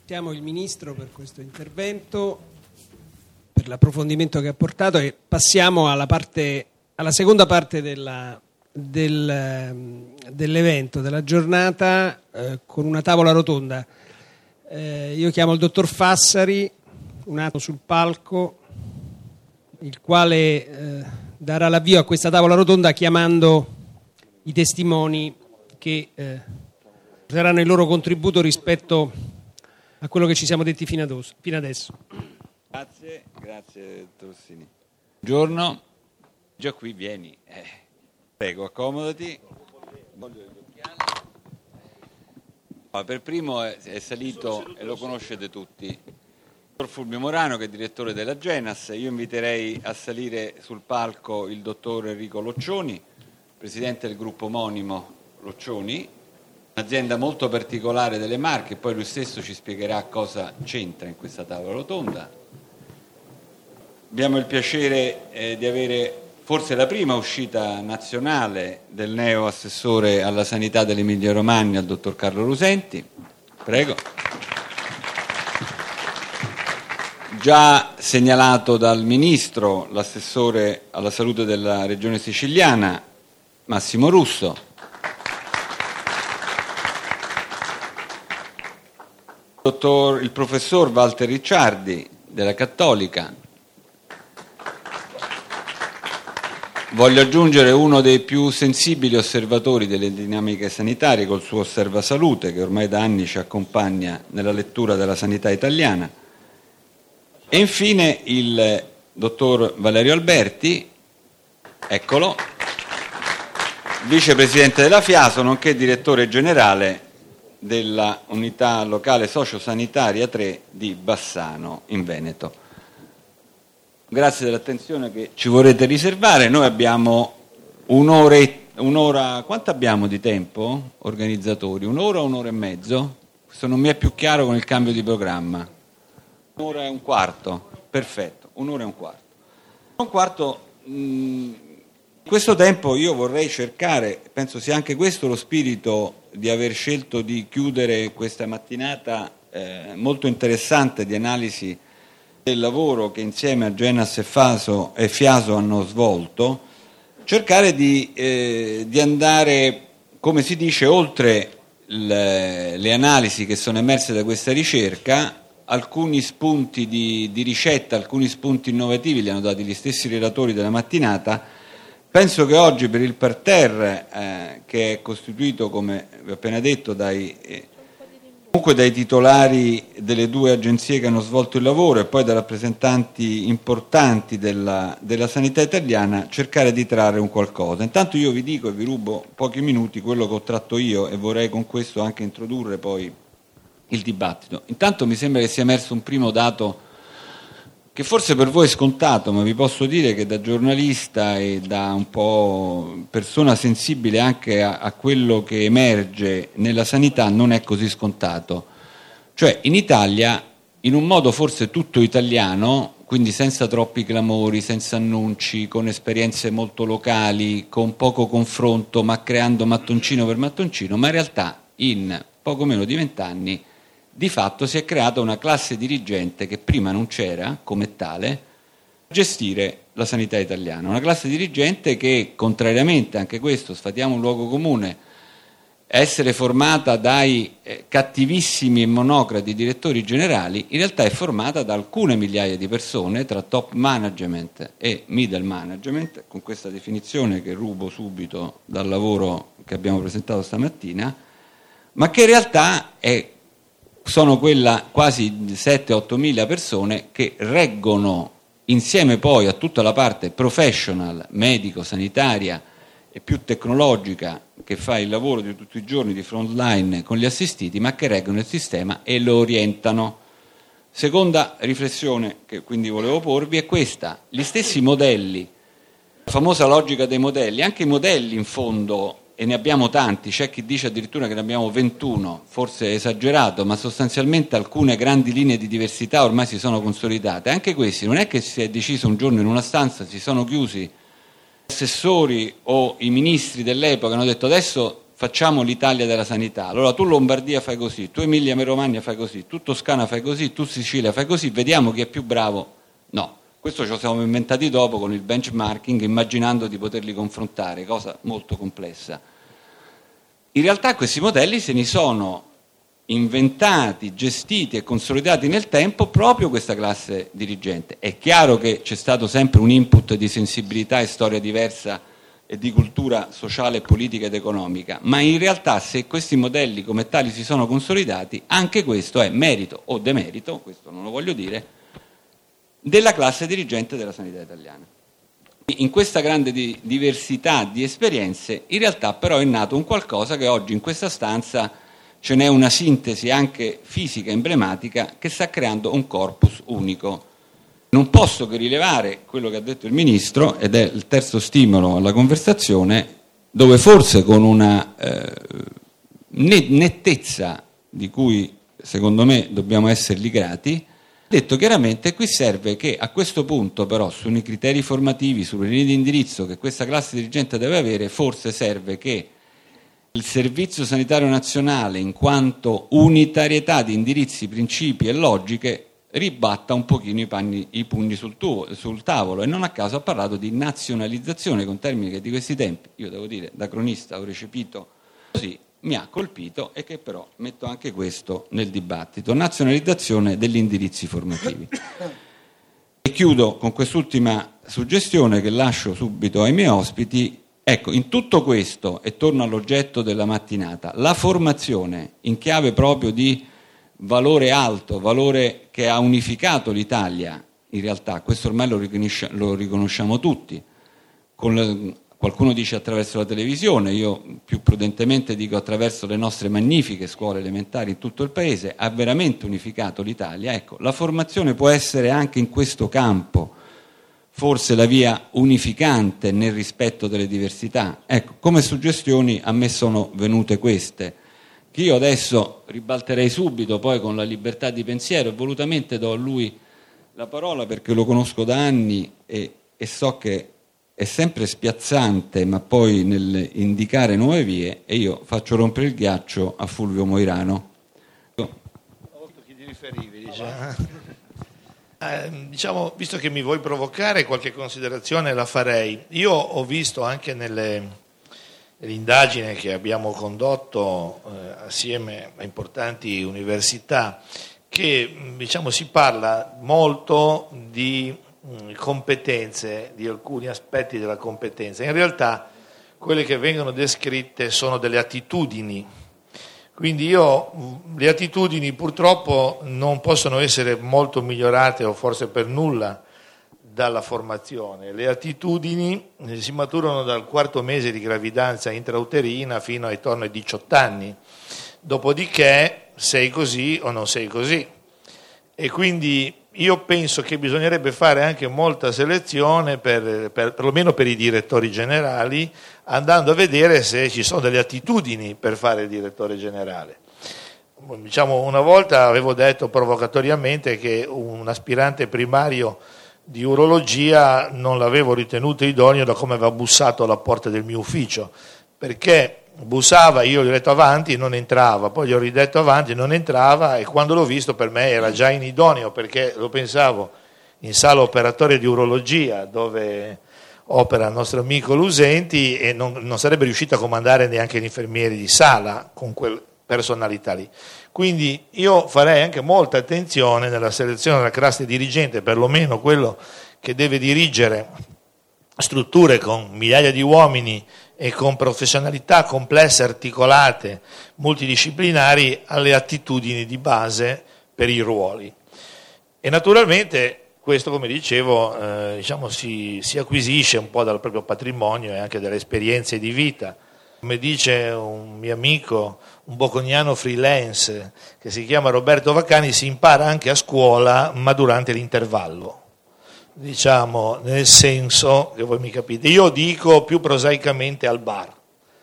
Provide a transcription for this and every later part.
ringraziamo il Ministro per questo intervento, per l'approfondimento che ha portato, e passiamo alla seconda parte dell'evento, della giornata, con una tavola rotonda. Io chiamo il dottor Fassari, un attimo sul palco, il quale darà l'avvio a questa tavola rotonda chiamando i testimoni che daranno il loro contributo rispetto a quello che ci siamo detti fino adesso. Grazie Rossini. Buongiorno, già qui vieni. Prego, accomodati. Per primo è salito, e lo conoscete tutti, il dottor Fulvio Morano, che è direttore della Genas. Io inviterei a salire sul palco il dottor Enrico Loccioni, presidente del gruppo omonimo Loccioni, un'azienda molto particolare delle Marche, poi lui stesso ci spiegherà cosa c'entra in questa tavola rotonda. Abbiamo il piacere di avere forse la prima uscita nazionale del neo assessore alla sanità dell'Emilia Romagna, il dottor Carlo Rusenti. Prego. Già segnalato dal Ministro l'assessore alla salute della Regione Siciliana, Massimo Russo. Il professor Walter Ricciardi della Cattolica. Voglio aggiungere uno dei più sensibili osservatori delle dinamiche sanitarie col suo Osserva Salute, che ormai da anni ci accompagna nella lettura della sanità italiana. E infine il dottor Valerio Alberti, eccolo, vicepresidente della FIASO, nonché direttore generale della unità locale sociosanitaria 3 di Bassano in Veneto. Grazie dell'attenzione che ci vorrete riservare. Noi abbiamo un'ora, quanto abbiamo di tempo, organizzatori? Un'ora o un'ora e mezzo? Questo non mi è più chiaro con il cambio di programma. Un'ora e un quarto, perfetto, un'ora e un quarto. In questo tempo io vorrei cercare, penso sia anche questo lo spirito di aver scelto di chiudere questa mattinata molto interessante di analisi del lavoro che insieme a Genas e FIASO hanno svolto, cercare di andare, come si dice, oltre le analisi che sono emerse da questa ricerca. Alcuni spunti di ricetta, alcuni spunti innovativi li hanno dati gli stessi relatori della mattinata. Penso che oggi per il parterre, che è costituito, come vi ho appena detto, comunque dai titolari delle due agenzie che hanno svolto il lavoro e poi da rappresentanti importanti della sanità italiana, cercare di trarre un qualcosa. Intanto io vi dico e vi rubo pochi minuti quello che ho tratto io e vorrei con questo anche introdurre poi il dibattito. Intanto mi sembra che sia emerso un primo dato che forse per voi è scontato, ma vi posso dire che da giornalista e da un po' persona sensibile anche a quello che emerge nella sanità non è così scontato. Cioè in Italia, in un modo forse tutto italiano, quindi senza troppi clamori, senza annunci, con esperienze molto locali, con poco confronto, ma creando mattoncino per mattoncino, ma in realtà in poco meno di 20 anni di fatto si è creata una classe dirigente che prima non c'era come tale a gestire la sanità italiana, una classe dirigente che, contrariamente, anche questo, sfatiamo un luogo comune, essere formata dai cattivissimi e monocrati direttori generali, in realtà è formata da alcune migliaia di persone tra top management e middle management, con questa definizione che rubo subito dal lavoro che abbiamo presentato stamattina, ma che in realtà sono quella quasi 7-8 mila persone che reggono, insieme poi a tutta la parte professional, medico-sanitaria e più tecnologica, che fa il lavoro di tutti i giorni di frontline con gli assistiti, ma che reggono il sistema e lo orientano. Seconda riflessione che quindi volevo porvi è questa: gli stessi modelli, la famosa logica dei modelli, anche i modelli in fondo, e ne abbiamo tanti, c'è chi dice addirittura che ne abbiamo 21, forse esagerato, ma sostanzialmente alcune grandi linee di diversità ormai si sono consolidate. Anche questi non è che si è deciso un giorno in una stanza, si sono chiusi gli assessori o i ministri dell'epoca, hanno detto adesso facciamo l'Italia della sanità, allora tu Lombardia fai così, tu Emilia Romagna fai così, tu Toscana fai così, tu Sicilia fai così, vediamo chi è più bravo. No, questo ce lo siamo inventati dopo con il benchmarking, immaginando di poterli confrontare, cosa molto complessa. In realtà questi modelli se ne sono inventati, gestiti e consolidati nel tempo proprio questa classe dirigente. È chiaro che c'è stato sempre un input di sensibilità e storia diversa e di cultura sociale, politica ed economica, ma in realtà se questi modelli come tali si sono consolidati, anche questo è merito o demerito, questo non lo voglio dire, della classe dirigente della sanità italiana. In questa grande diversità di esperienze, in realtà però è nato un qualcosa che oggi in questa stanza ce n'è una sintesi anche fisica emblematica che sta creando un corpus unico. Non posso che rilevare quello che ha detto il Ministro, ed è il terzo stimolo alla conversazione, dove forse con una nettezza di cui secondo me dobbiamo essergli grati, ha detto chiaramente qui serve che a questo punto però sui criteri formativi, sulle linee di indirizzo che questa classe dirigente deve avere, forse serve che il Servizio Sanitario Nazionale, in quanto unitarietà di indirizzi, principi e logiche, ribatta un pochino i pugni sul tavolo, e non a caso ha parlato di nazionalizzazione con termini che di questi tempi, io devo dire da cronista ho recepito così, mi ha colpito e che però metto anche questo nel dibattito, nazionalizzazione degli indirizzi formativi. E chiudo con quest'ultima suggestione che lascio subito ai miei ospiti. Ecco, in tutto questo, e torno all'oggetto della mattinata, la formazione in chiave proprio di valore alto, valore che ha unificato l'Italia, in realtà questo ormai lo riconosciamo tutti, qualcuno dice attraverso la televisione, io più prudentemente dico attraverso le nostre magnifiche scuole elementari in tutto il Paese, ha veramente unificato l'Italia. Ecco, la formazione può essere anche in questo campo forse la via unificante nel rispetto delle diversità. Ecco, come suggestioni a me sono venute queste, che io adesso ribalterei subito poi con la libertà di pensiero, e volutamente do a lui la parola perché lo conosco da anni e so che è sempre spiazzante, ma poi nell'indicare nuove vie, e io faccio rompere il ghiaccio a Fulvio Moirano. Chi ti riferivi, diciamo, visto che mi vuoi provocare, qualche considerazione la farei. Io ho visto anche nell'indagine che abbiamo condotto assieme a importanti università che diciamo, si parla molto di competenze, di alcuni aspetti della competenza. In realtà quelle che vengono descritte sono delle attitudini. Quindi le attitudini purtroppo non possono essere molto migliorate o forse per nulla dalla formazione. Le attitudini si maturano dal 4º mese di gravidanza intrauterina fino ai torno ai 18 anni. Dopodiché sei così o non sei così. E quindi io penso che bisognerebbe fare anche molta selezione, perlomeno per i direttori generali, andando a vedere se ci sono delle attitudini per fare il direttore generale. Diciamo, una volta avevo detto provocatoriamente che un aspirante primario di urologia non l'avevo ritenuto idoneo da come aveva bussato alla porta del mio ufficio, perché bussava, io gli ho detto avanti, non entrava, poi gli ho ridetto avanti, non entrava, e quando l'ho visto per me era già inidoneo, perché lo pensavo in sala operatoria di urologia dove opera il nostro amico Lusenti, e non sarebbe riuscito a comandare neanche gli infermieri di sala con quel personalità lì. Quindi io farei anche molta attenzione nella selezione della classe dirigente, perlomeno quello che deve dirigere strutture con migliaia di uomini e con professionalità complesse, articolate, multidisciplinari, alle attitudini di base per i ruoli. E naturalmente questo, come dicevo, diciamo, si acquisisce un po' dal proprio patrimonio e anche dalle esperienze di vita. Come dice un mio amico, un bocconiano freelance che si chiama Roberto Vaccani, si impara anche a scuola, ma durante l'intervallo. Diciamo, nel senso che voi mi capite, io dico più prosaicamente al bar,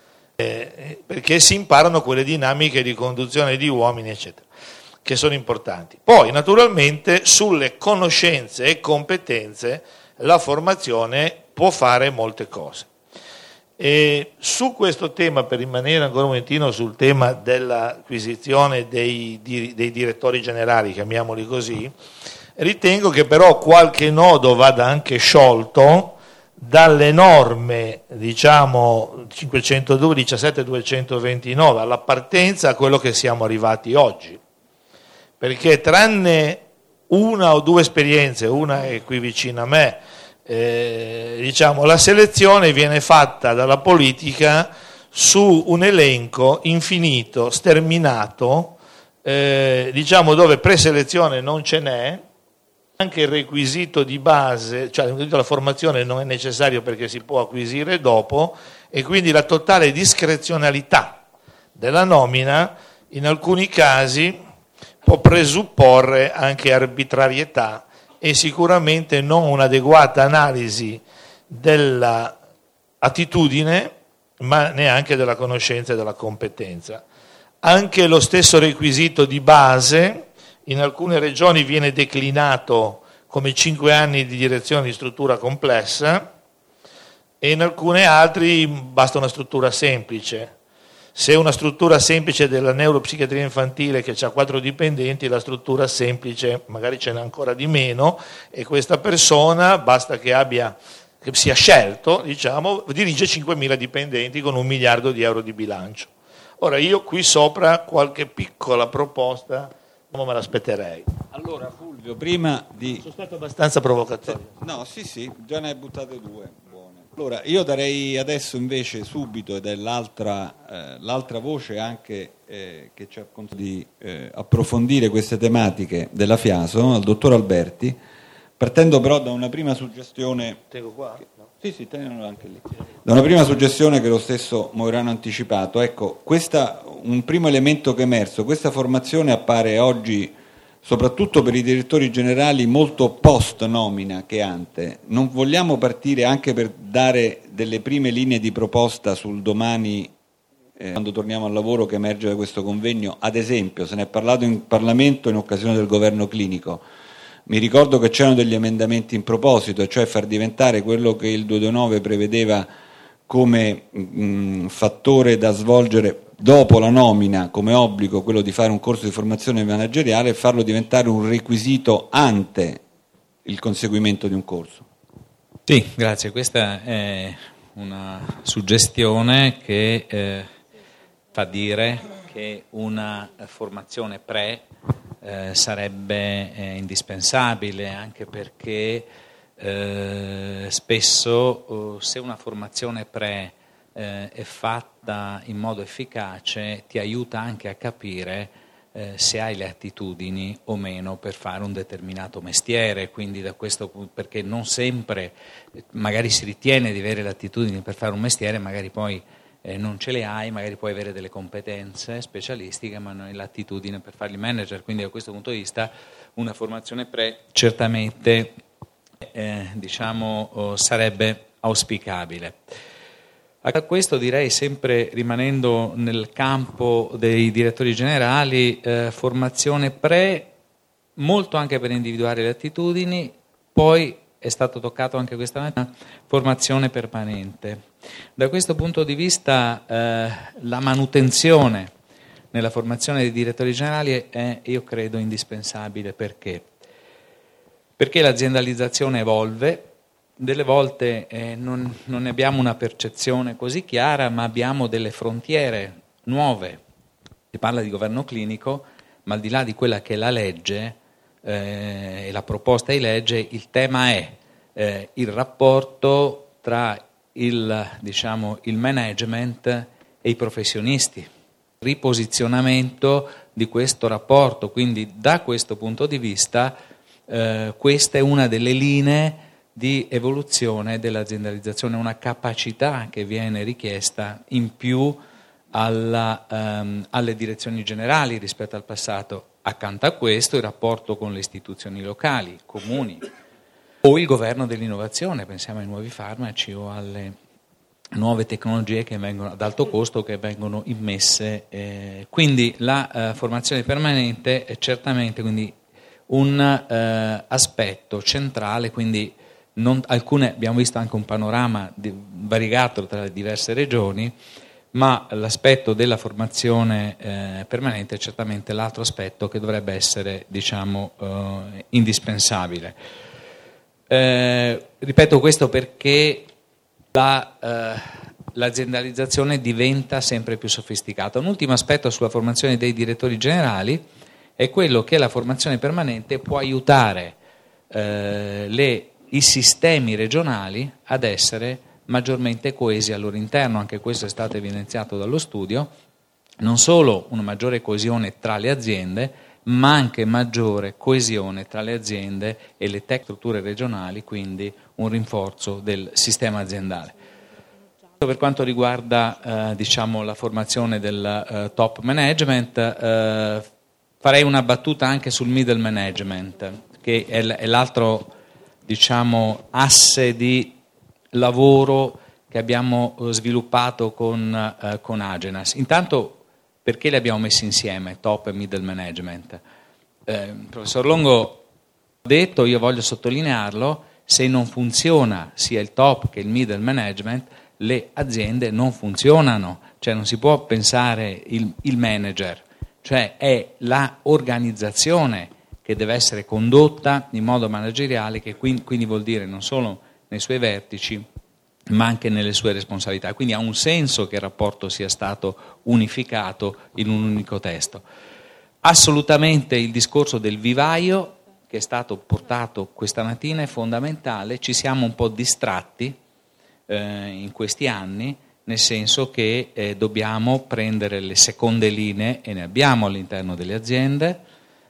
perché si imparano quelle dinamiche di conduzione di uomini, eccetera, che sono importanti. Poi, naturalmente, sulle conoscenze e competenze la formazione può fare molte cose. E su questo tema, per rimanere ancora un momentino sul tema dell'acquisizione dei direttori generali, chiamiamoli così, ritengo che però qualche nodo vada anche sciolto dalle norme, diciamo 517-229 alla partenza a quello che siamo arrivati oggi, perché tranne una o due esperienze, una è qui vicino a me, diciamo la selezione viene fatta dalla politica su un elenco infinito, sterminato, diciamo dove preselezione non ce n'è, anche il requisito di base, cioè la formazione non è necessario perché si può acquisire dopo, e quindi la totale discrezionalità della nomina in alcuni casi può presupporre anche arbitrarietà e sicuramente non un'adeguata analisi dell'attitudine, ma neanche della conoscenza e della competenza. Anche lo stesso requisito di base in alcune regioni viene declinato come 5 anni di direzione di struttura complessa e in alcune altre basta una struttura semplice. Se una struttura semplice della neuropsichiatria infantile che ha 4 dipendenti, la struttura semplice magari ce n'è ancora di meno e questa persona basta che sia scelto, diciamo, dirige 5.000 dipendenti con 1 miliardo di euro di bilancio. Ora io qui sopra qualche piccola proposta non me l'aspetterei. Allora Fulvio, prima di... Sono stato abbastanza provocatorio. No, sì, già ne hai buttate 2 buone. Allora, io darei adesso invece subito, ed è l'altra voce anche che ci ha consentito di approfondire queste tematiche della FIASO, al dottor Alberti, partendo però da una prima suggestione... Tengo qua? No. Sì, tengono anche lì. Da una prima suggestione che lo stesso Moirano ha anticipato. Ecco, un primo elemento che è emerso, questa formazione appare oggi, soprattutto per i direttori generali, molto post nomina che ante. Non vogliamo partire anche per dare delle prime linee di proposta sul domani, quando torniamo al lavoro, che emerge da questo convegno? Ad esempio, se ne è parlato in Parlamento in occasione del governo clinico. Mi ricordo che c'erano degli emendamenti in proposito, cioè far diventare quello che il 229 prevedeva come fattore da svolgere dopo la nomina, come obbligo quello di fare un corso di formazione manageriale, e farlo diventare un requisito ante il conseguimento di un corso. Sì, grazie. Questa è una suggestione che fa dire che una formazione sarebbe indispensabile, anche perché spesso se una formazione è fatta in modo efficace ti aiuta anche a capire se hai le attitudini o meno per fare un determinato mestiere, quindi da questo, perché non sempre magari si ritiene di avere le attitudini per fare un mestiere, magari poi non ce le hai, magari puoi avere delle competenze specialistiche ma non hai l'attitudine per farli manager, quindi da questo punto di vista una formazione certamente sarebbe auspicabile. A questo direi, sempre rimanendo nel campo dei direttori generali, formazione molto anche per individuare le attitudini, poi è stato toccato anche questa mattina, formazione permanente. Da questo punto di vista la manutenzione nella formazione dei direttori generali è, io credo, indispensabile. Perché? Perché l'aziendalizzazione evolve, delle volte non ne abbiamo una percezione così chiara, ma abbiamo delle frontiere nuove. Si parla di governo clinico, ma al di là di quella che è la legge e la proposta di legge, il tema è il rapporto tra il management e i professionisti, il riposizionamento di questo rapporto. Quindi da questo punto di vista questa è una delle linee di evoluzione dell'aziendalizzazione, una capacità che viene richiesta in più alle direzioni generali rispetto al passato. Accanto a questo il rapporto con le istituzioni locali, comuni, o il governo dell'innovazione, pensiamo ai nuovi farmaci o alle nuove tecnologie che vengono ad alto costo, che vengono immesse. Quindi la formazione permanente è certamente quindi un aspetto centrale, quindi alcune, abbiamo visto anche un panorama variegato tra le diverse regioni, ma l'aspetto della formazione permanente è certamente l'altro aspetto che dovrebbe essere, diciamo, indispensabile. Ripeto questo perché l'aziendalizzazione diventa sempre più sofisticata. Un ultimo aspetto sulla formazione dei direttori generali è quello che la formazione permanente può aiutare i sistemi regionali ad essere maggiormente coesi al loro interno. Anche questo è stato evidenziato dallo studio. Non solo una maggiore coesione tra le aziende, ma anche maggiore coesione tra le aziende e le strutture regionali, quindi un rinforzo del sistema aziendale. Per quanto riguarda diciamo, la formazione del top management, farei una battuta anche sul middle management, che è l'altro, diciamo, asse di lavoro che abbiamo sviluppato con Agenas. Intanto, perché li abbiamo messi insieme, top e middle management? Il professor Longo ha detto, io voglio sottolinearlo, se non funziona sia il top che il middle management, le aziende non funzionano, cioè non si può pensare il manager, cioè è la organizzazione che deve essere condotta in modo manageriale, che quindi vuol dire non solo nei suoi vertici, ma anche nelle sue responsabilità. Quindi ha un senso che il rapporto sia stato unificato in un unico testo. Assolutamente il discorso del vivaio che è stato portato questa mattina è fondamentale. Ci siamo un po' distratti in questi anni, nel senso che dobbiamo prendere le seconde linee, e ne abbiamo all'interno delle aziende,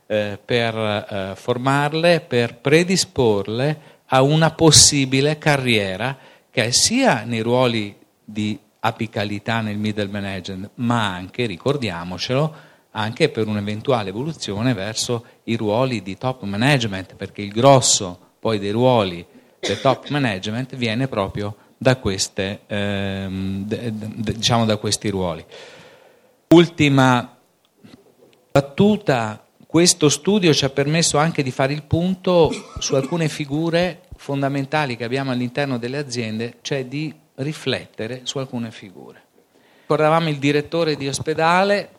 per formarle, per predisporle a una possibile carriera che sia nei ruoli di apicalità nel middle management, ma anche, ricordiamocelo, anche per un'eventuale evoluzione verso i ruoli di top management, perché il grosso poi dei ruoli del top management viene proprio da queste, diciamo da questi ruoli. Ultima battuta, questo studio ci ha permesso anche di fare il punto su alcune figure fondamentali che abbiamo all'interno delle aziende, cioè di riflettere su alcune figure. Ricordavamo il direttore di ospedale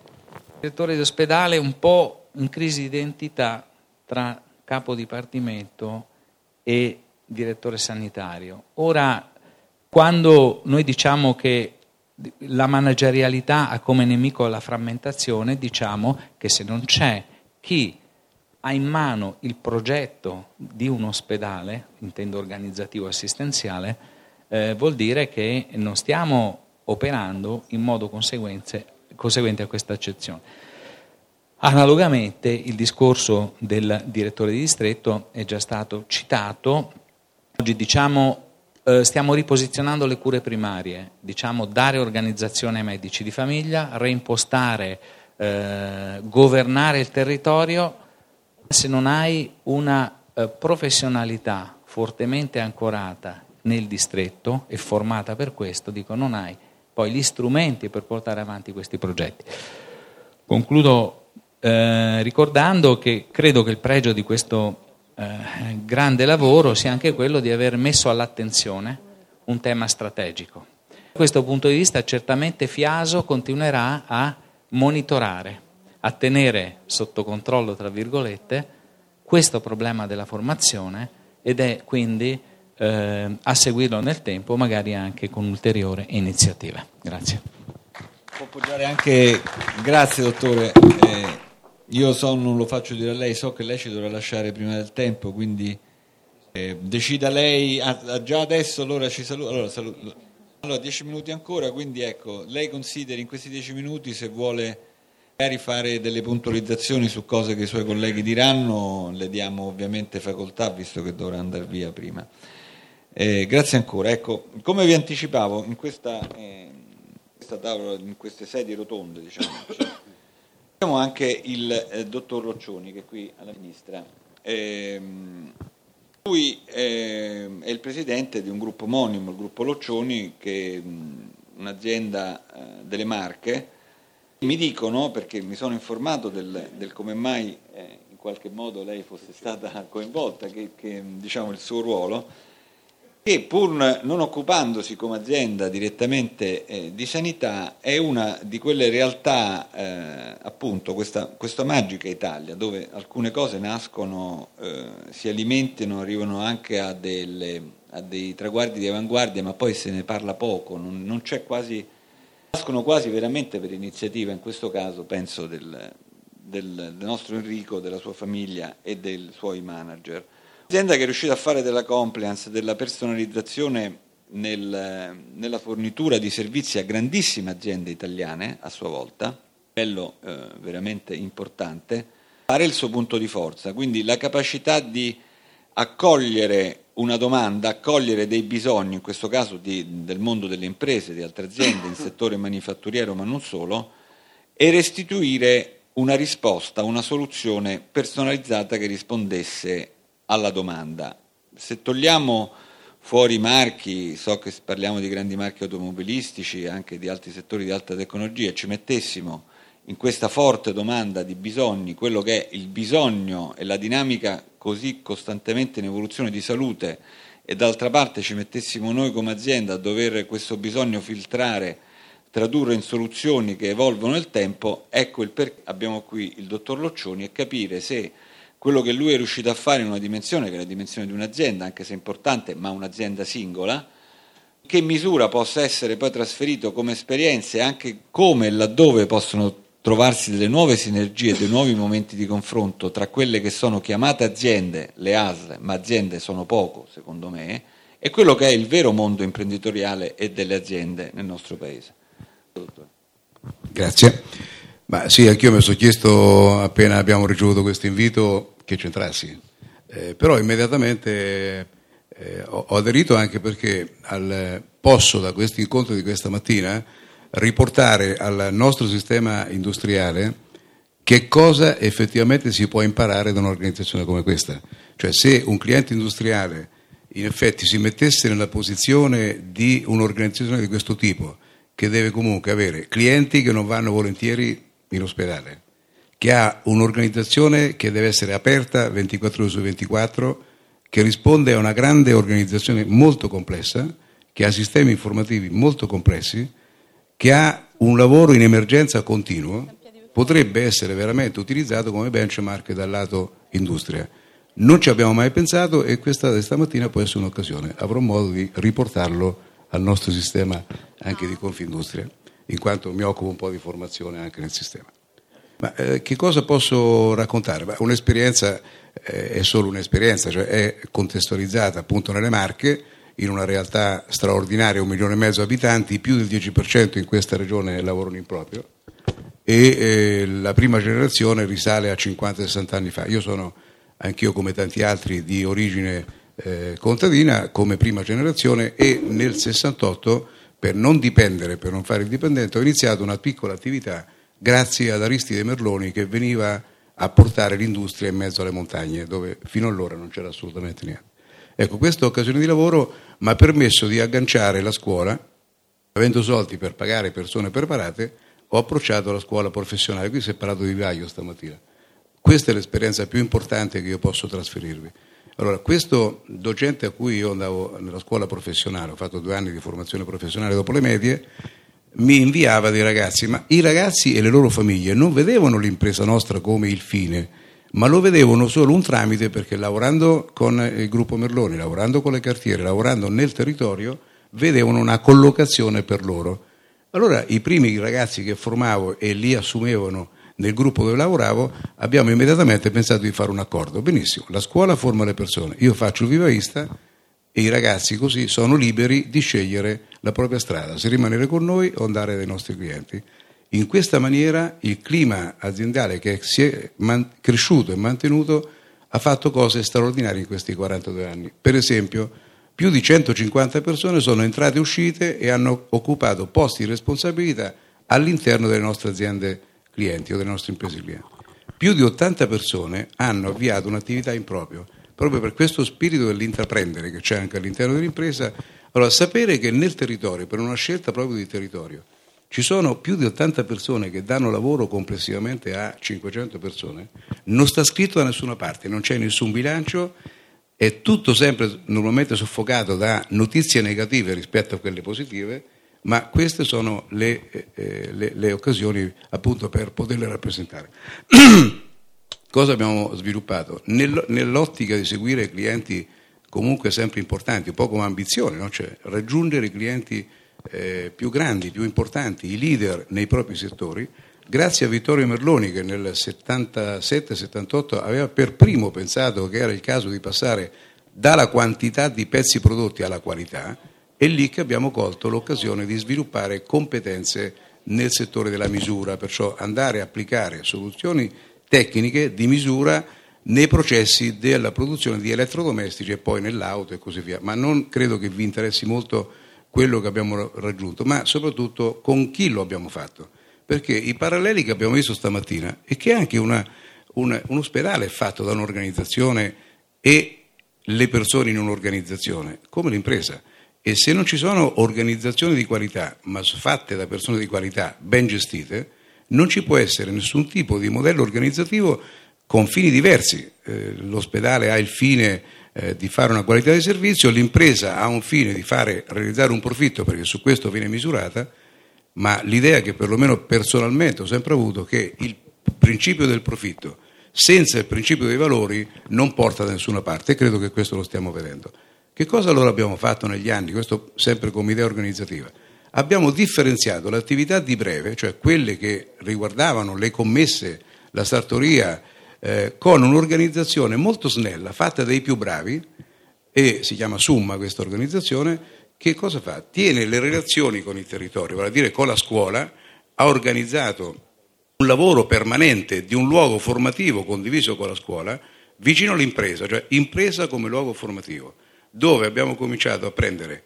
un po' in crisi di identità tra capo dipartimento e direttore sanitario. Ora, quando noi diciamo che la managerialità ha come nemico la frammentazione, diciamo che se non c'è chi ha in mano il progetto di un ospedale, intendo organizzativo assistenziale, vuol dire che non stiamo operando in modo conseguente a questa accezione. Analogamente il discorso del direttore di distretto è già stato citato. Oggi diciamo stiamo riposizionando le cure primarie, diciamo dare organizzazione ai medici di famiglia, reimpostare, governare il territorio. Se non hai una professionalità fortemente ancorata nel distretto e formata per questo, non hai poi gli strumenti per portare avanti questi progetti. Concludo ricordando che credo che il pregio di questo grande lavoro sia anche quello di aver messo all'attenzione un tema strategico. Da questo punto di vista certamente FIASO continuerà a monitorare, a tenere sotto controllo, tra virgolette, questo problema della formazione ed è quindi a seguirlo nel tempo, magari anche con ulteriori iniziative. Grazie. Può appoggiare anche, grazie dottore. Io non lo faccio dire a lei, so che lei ci dovrà lasciare prima del tempo, quindi decida lei, già adesso allora ci saluta. Allora 10 minuti ancora, quindi ecco, lei consideri in questi 10 minuti, se vuole magari fare delle puntualizzazioni su cose che i suoi colleghi diranno, le diamo ovviamente facoltà, visto che dovrà andare via prima. Grazie ancora. Ecco, come vi anticipavo, in questa tavola, in queste sedie rotonde, diciamo, abbiamo anche il dottor Roccioni, che è qui alla sinistra. Lui è il presidente di un gruppo omonimo, il gruppo Roccioni, che è un'azienda delle Marche. Mi dicono, perché mi sono informato del come mai in qualche modo lei fosse stata coinvolta, che diciamo il suo ruolo, che pur non occupandosi come azienda direttamente di sanità è una di quelle realtà, appunto questa magica Italia, dove alcune cose nascono, si alimentano, arrivano anche a dei traguardi di avanguardia, ma poi se ne parla poco, non c'è quasi, nascono quasi veramente per iniziativa, in questo caso penso del nostro Enrico, della sua famiglia e dei suoi manager. Un'azienda che è riuscita a fare della compliance, della personalizzazione nella fornitura di servizi a grandissime aziende italiane, a sua volta, livello veramente importante, fare il suo punto di forza, quindi la capacità di accogliere una domanda, accogliere dei bisogni, in questo caso del mondo delle imprese, di altre aziende, in settore manifatturiero ma non solo, e restituire una risposta, una soluzione personalizzata che rispondesse alla domanda. Se togliamo fuori i marchi, so che parliamo di grandi marchi automobilistici, anche di altri settori di alta tecnologia, ci mettessimo in questa forte domanda di bisogni, quello che è il bisogno e la dinamica così costantemente in evoluzione di salute, e d'altra parte ci mettessimo noi come azienda a dover questo bisogno filtrare, tradurre in soluzioni che evolvono nel tempo, ecco il perché abbiamo qui il dottor Loccioni, e capire se quello che lui è riuscito a fare in una dimensione che è la dimensione di un'azienda, anche se importante, ma un'azienda singola, che misura possa essere poi trasferito come esperienze, anche come e laddove possono trovarsi delle nuove sinergie, dei nuovi momenti di confronto tra quelle che sono chiamate aziende, le ASL, ma aziende sono poco secondo me, e quello che è il vero mondo imprenditoriale e delle aziende nel nostro Paese. Grazie. Ma sì, anch'io mi sono chiesto, appena abbiamo ricevuto questo invito, che c'entrassi, però immediatamente ho aderito, anche perché posso da questo incontro di questa mattina riportare al nostro sistema industriale che cosa effettivamente si può imparare da un'organizzazione come questa. Cioè, se un cliente industriale in effetti si mettesse nella posizione di un'organizzazione di questo tipo, che deve comunque avere clienti che non vanno volentieri in ospedale, che ha un'organizzazione che deve essere aperta 24 ore su 24, che risponde a una grande organizzazione molto complessa, che ha sistemi informativi molto complessi, che ha un lavoro in emergenza continuo, potrebbe essere veramente utilizzato come benchmark dal lato industria. Non ci abbiamo mai pensato, e questa stamattina può essere un'occasione. Avrò modo di riportarlo al nostro sistema anche di Confindustria, in quanto mi occupo un po' di formazione anche nel sistema. Ma che cosa posso raccontare? Un'esperienza è solo un'esperienza, cioè è contestualizzata appunto nelle Marche, in una realtà straordinaria, 1,5 milioni di abitanti, più del 10% in questa regione lavorano in proprio, e la prima generazione risale a 50-60 anni fa. Io sono anch'io, come tanti altri, di origine contadina come prima generazione, e nel 68, per non dipendere, per non fare il dipendente, ho iniziato una piccola attività grazie ad Aristide Merloni, che veniva a portare l'industria in mezzo alle montagne, dove fino allora non c'era assolutamente niente. Ecco, questa occasione di lavoro mi ha permesso di agganciare la scuola. Avendo soldi per pagare persone preparate, ho approcciato la scuola professionale. Qui si è parlato di vivaio stamattina. Questa è l'esperienza più importante che io posso trasferirvi. Allora, questo docente a cui io andavo nella scuola professionale, ho fatto 2 anni di formazione professionale dopo le medie, mi inviava dei ragazzi, ma i ragazzi e le loro famiglie non vedevano l'impresa nostra come il fine, ma lo vedevano solo un tramite, perché lavorando con il gruppo Merloni, lavorando con le cartiere, lavorando nel territorio, vedevano una collocazione per loro. Allora i primi ragazzi che formavo e li assumevano nel gruppo dove lavoravo, abbiamo immediatamente pensato di fare un accordo. Benissimo, la scuola forma le persone, io faccio il vivaista e i ragazzi così sono liberi di scegliere la propria strada, se rimanere con noi o andare dai nostri clienti. In questa maniera il clima aziendale, che si è cresciuto e mantenuto, ha fatto cose straordinarie in questi 42 anni. Per esempio, più di 150 persone sono entrate e uscite e hanno occupato posti di responsabilità all'interno delle nostre aziende clienti o delle nostre imprese clienti. Più di 80 persone hanno avviato un'attività in proprio per questo spirito dell'intraprendere che c'è anche all'interno dell'impresa. Allora, sapere che nel territorio, per una scelta proprio di territorio, ci sono più di 80 persone che danno lavoro complessivamente a 500 persone, non sta scritto da nessuna parte, non c'è nessun bilancio, è tutto sempre normalmente soffocato da notizie negative rispetto a quelle positive, ma queste sono le occasioni appunto per poterle rappresentare. Cosa abbiamo sviluppato? Nell'ottica di seguire clienti comunque sempre importanti, un po' come ambizione, no? Cioè raggiungere i clienti più grandi, più importanti, i leader nei propri settori, grazie a Vittorio Merloni che nel 77-78 aveva per primo pensato che era il caso di passare dalla quantità di pezzi prodotti alla qualità, è lì che abbiamo colto l'occasione di sviluppare competenze nel settore della misura, perciò andare a applicare soluzioni tecniche di misura nei processi della produzione di elettrodomestici e poi nell'auto e così via. Ma non credo che vi interessi molto quello che abbiamo raggiunto, ma soprattutto con chi lo abbiamo fatto. Perché i paralleli che abbiamo visto stamattina è che anche un ospedale è fatto da un'organizzazione e le persone in un'organizzazione, come l'impresa. E se non ci sono organizzazioni di qualità, ma fatte da persone di qualità ben gestite, non ci può essere nessun tipo di modello organizzativo con fini diversi. L'ospedale ha il fine di fare una qualità di servizio, l'impresa ha un fine di realizzare un profitto perché su questo viene misurata, ma l'idea che perlomeno personalmente ho sempre avuto che il principio del profitto senza il principio dei valori non porta da nessuna parte, e credo che questo lo stiamo vedendo. Che cosa allora abbiamo fatto negli anni? Questo sempre come idea organizzativa. Abbiamo differenziato l'attività di breve, cioè quelle che riguardavano le commesse, la sartoria, con un'organizzazione molto snella, fatta dai più bravi, e si chiama Summa questa organizzazione. Che cosa fa? Tiene le relazioni con il territorio, vale a dire con la scuola, ha organizzato un lavoro permanente di un luogo formativo condiviso con la scuola, vicino all'impresa, cioè impresa come luogo formativo, dove abbiamo cominciato a prendere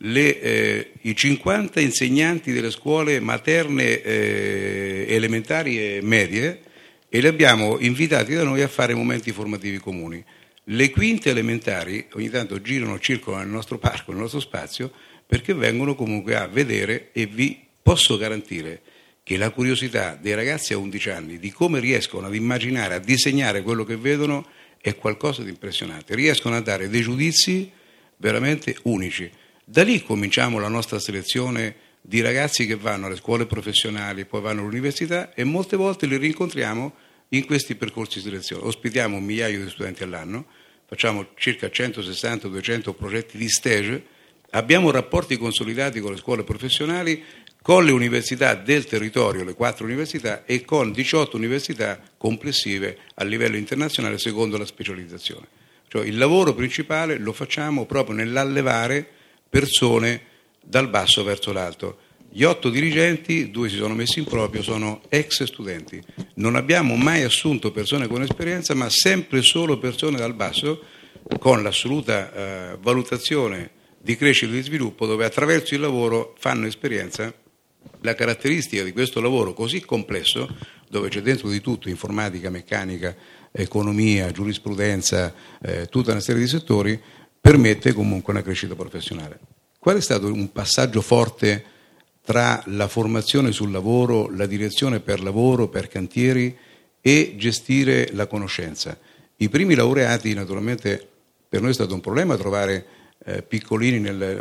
i 50 insegnanti delle scuole materne, elementari e medie, e li abbiamo invitati da noi a fare momenti formativi comuni. Le quinte elementari ogni tanto circolano nel nostro parco, nel nostro spazio, perché vengono comunque a vedere, e vi posso garantire che la curiosità dei ragazzi a 11 anni di come riescono ad immaginare, a disegnare quello che vedono è qualcosa di impressionante. Riescono a dare dei giudizi veramente unici. Da lì cominciamo la nostra selezione di ragazzi che vanno alle scuole professionali, poi vanno all'università, e molte volte li rincontriamo in questi percorsi di selezione. Ospitiamo 1.000 di studenti all'anno, facciamo circa 160-200 progetti di stage, abbiamo rapporti consolidati con le scuole professionali, con le università del territorio, le 4 università, e con 18 università complessive a livello internazionale secondo la specializzazione. Cioè il lavoro principale lo facciamo proprio nell'allevare persone dal basso verso l'alto. Gli 8 dirigenti, 2 si sono messi in proprio, sono ex studenti. Non abbiamo mai assunto persone con esperienza, ma sempre solo persone dal basso, con l'assoluta valutazione di crescita e di sviluppo, dove attraverso il lavoro fanno esperienza. La caratteristica di questo lavoro così complesso, dove c'è dentro di tutto, informatica, meccanica, economia, giurisprudenza, tutta una serie di settori, permette comunque una crescita professionale. Qual è stato un passaggio forte tra la formazione sul lavoro, la direzione per lavoro, per cantieri, e gestire la conoscenza? I primi laureati, naturalmente, per noi è stato un problema trovare piccolini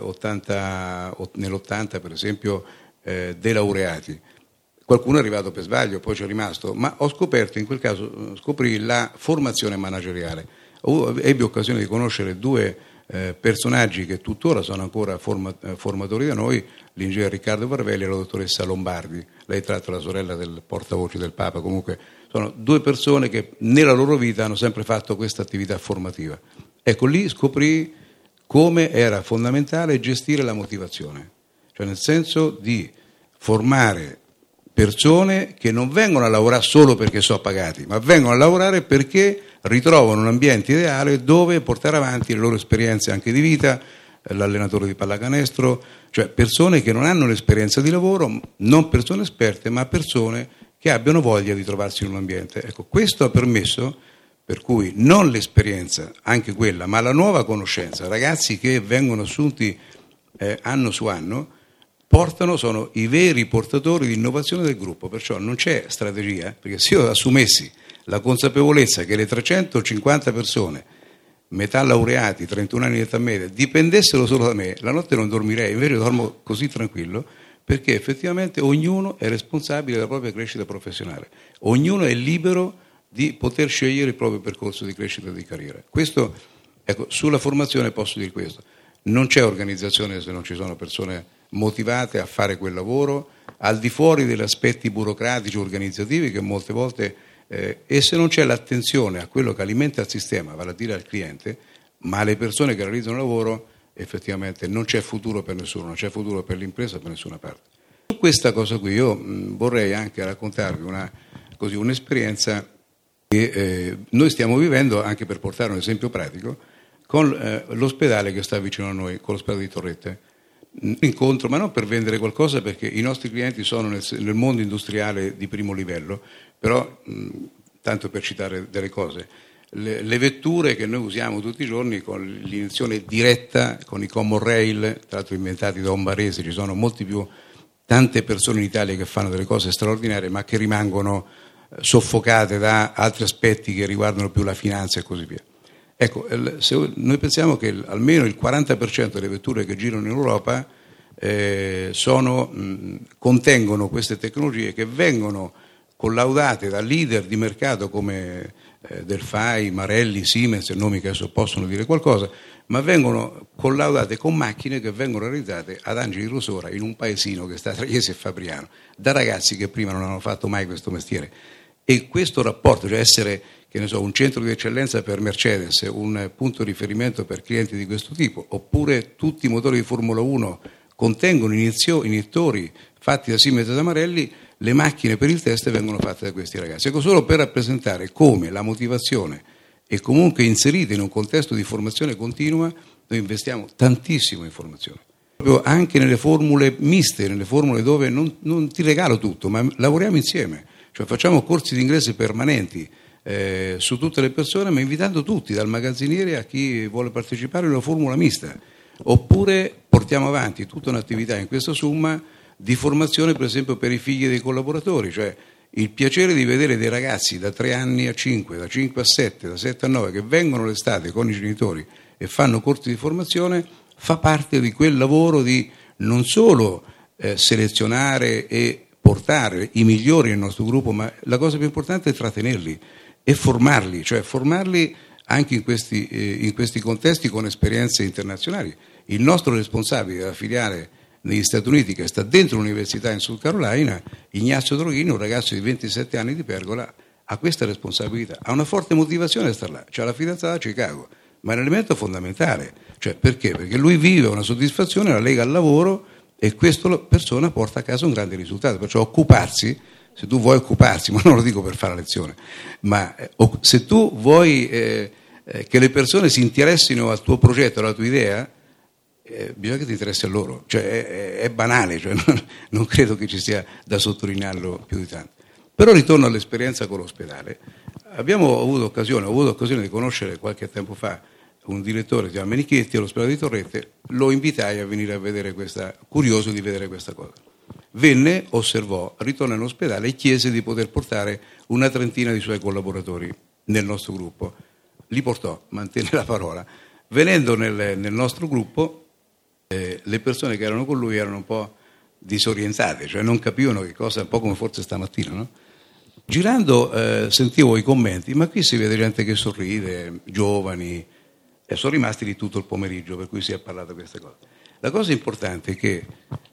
nell'80 per esempio, dei laureati. Qualcuno è arrivato per sbaglio, poi ci è rimasto, ma ho scoperto, in quel caso scoprì la formazione manageriale. Ebbi occasione di conoscere 2 personaggi che tuttora sono ancora formatori da noi, l'ingegner Riccardo Varvelli e la dottoressa Lombardi. Lei tra l'altro è la sorella del portavoce del Papa. Comunque sono 2 persone che nella loro vita hanno sempre fatto questa attività formativa. Ecco, lì scoprì come era fondamentale gestire la motivazione, cioè nel senso di formare persone che non vengono a lavorare solo perché sono pagati, ma vengono a lavorare perché ritrovano un ambiente ideale dove portare avanti le loro esperienze anche di vita, l'allenatore di pallacanestro, cioè persone che non hanno l'esperienza di lavoro, non persone esperte, ma persone che abbiano voglia di trovarsi in un ambiente. Ecco, questo ha permesso, per cui non l'esperienza, anche quella, ma la nuova conoscenza, ragazzi che vengono assunti anno su anno, sono i veri portatori di innovazione del gruppo, perciò non c'è strategia, perché se io assumessi la consapevolezza che le 350 persone metà laureati, 31 anni di età media, dipendessero solo da me, la notte non dormirei, invece dormo così tranquillo, perché effettivamente ognuno è responsabile della propria crescita professionale, ognuno è libero di poter scegliere il proprio percorso di crescita e di carriera. Questo, ecco, sulla formazione posso dire questo: non c'è organizzazione se non ci sono persone motivate a fare quel lavoro, al di fuori degli aspetti burocratici organizzativi che molte volte e se non c'è l'attenzione a quello che alimenta il sistema, vale a dire al cliente, ma alle persone che realizzano il lavoro, effettivamente non c'è futuro per nessuno, non c'è futuro per l'impresa, per nessuna parte. Su questa cosa qui io vorrei anche raccontarvi un'esperienza che noi stiamo vivendo, anche per portare un esempio pratico, con l'ospedale che sta vicino a noi, con l'ospedale di Torrette. Un incontro, ma non per vendere qualcosa, perché i nostri clienti sono nel mondo industriale di primo livello, però tanto per citare delle cose, le vetture che noi usiamo tutti i giorni con l'iniezione diretta, con i common rail, tra l'altro inventati da un barese, ci sono tante persone in Italia che fanno delle cose straordinarie ma che rimangono soffocate da altri aspetti che riguardano più la finanza e così via. Ecco, se noi pensiamo che almeno il 40% delle vetture che girano in Europa contengono queste tecnologie che vengono collaudate da leader di mercato come Delphi, Marelli, Siemens, nomi che adesso possono dire qualcosa, ma vengono collaudate con macchine che vengono realizzate ad Angeli Rosora, in un paesino che sta tra Iesi e Fabriano, da ragazzi che prima non hanno fatto mai questo mestiere. E questo rapporto, cioè essere, che ne so, un centro di eccellenza per Mercedes, un punto di riferimento per clienti di questo tipo, oppure tutti i motori di Formula 1 contengono iniettori fatti da Siemens e da Marelli, le macchine per il test vengono fatte da questi ragazzi. Ecco, solo per rappresentare come la motivazione è comunque inserita in un contesto di formazione continua, noi investiamo tantissimo in formazione. Proprio anche nelle formule miste, nelle formule dove non ti regalo tutto, ma lavoriamo insieme. Cioè facciamo corsi di inglese permanenti su tutte le persone, ma invitando tutti, dal magazziniere a chi vuole partecipare alla formula mista. Oppure portiamo avanti tutta un'attività in questa somma di formazione, per esempio, per i figli dei collaboratori, cioè il piacere di vedere dei ragazzi da 3 anni a 5, da 5 a 7, da 7 a 9, che vengono l'estate con i genitori e fanno corsi di formazione, fa parte di quel lavoro di non solo selezionare e portare i migliori nel nostro gruppo, ma la cosa più importante è trattenerli e formarli, cioè formarli anche in questi contesti con esperienze internazionali. Il nostro responsabile della filiale negli Stati Uniti, che sta dentro l'università in South Carolina, Ignazio Droghini, un ragazzo di 27 anni di Pergola, ha questa responsabilità, ha una forte motivazione a stare là, c'ha la fidanzata a Chicago, ma è un elemento fondamentale, cioè perché? Perché lui vive una soddisfazione, la lega al lavoro e questa persona porta a casa un grande risultato. Perciò occuparsi, se tu vuoi occuparsi, ma non lo dico per fare la lezione, ma se tu vuoi che le persone si interessino al tuo progetto, alla tua idea, bisogna che ti interessi a loro, cioè è banale, cioè non credo che ci sia da sottolinearlo più di tanto. Però ritorno all'esperienza con l'ospedale. Ho avuto occasione di conoscere qualche tempo fa un direttore, si chiama Menichetti, all'ospedale di Torrette, lo invitai a venire a vedere curioso di vedere questa cosa. Venne, osservò, ritornò all'ospedale e chiese di poter portare una trentina di suoi collaboratori nel nostro gruppo. Li portò, mantenne la parola. Venendo nel nostro gruppo, le persone che erano con lui erano un po' disorientate, cioè non capivano che cosa, un po' come forse stamattina, no? Girando sentivo i commenti, ma qui si vede gente che sorride, giovani, e sono rimasti lì tutto il pomeriggio, per cui si è parlato di queste cose. La cosa importante è che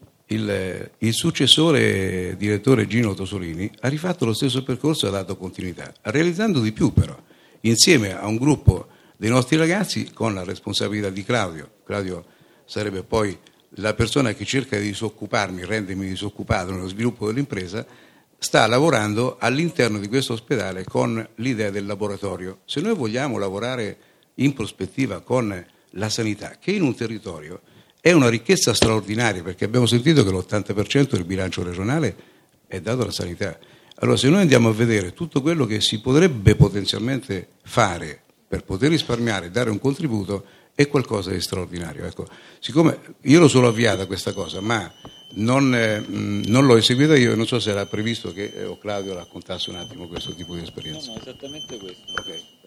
il successore direttore Gino Tosolini ha rifatto lo stesso percorso e ha dato continuità, realizzando di più però, insieme a un gruppo dei nostri ragazzi con la responsabilità di Claudio. Claudio sarebbe poi la persona che cerca di disoccuparmi, rendermi disoccupato nello sviluppo dell'impresa, sta lavorando all'interno di questo ospedale con l'idea del laboratorio. Se noi vogliamo lavorare in prospettiva con la sanità, che in un territorio è una ricchezza straordinaria, perché abbiamo sentito che l'80% del bilancio regionale è dato alla sanità. Allora, se noi andiamo a vedere tutto quello che si potrebbe potenzialmente fare per poter risparmiare e dare un contributo, è qualcosa di straordinario. Ecco, siccome io l'ho solo avviata questa cosa, ma non l'ho eseguita io, non so se era previsto che Claudio raccontasse un attimo questo tipo di esperienza. No, esattamente questo. Okay.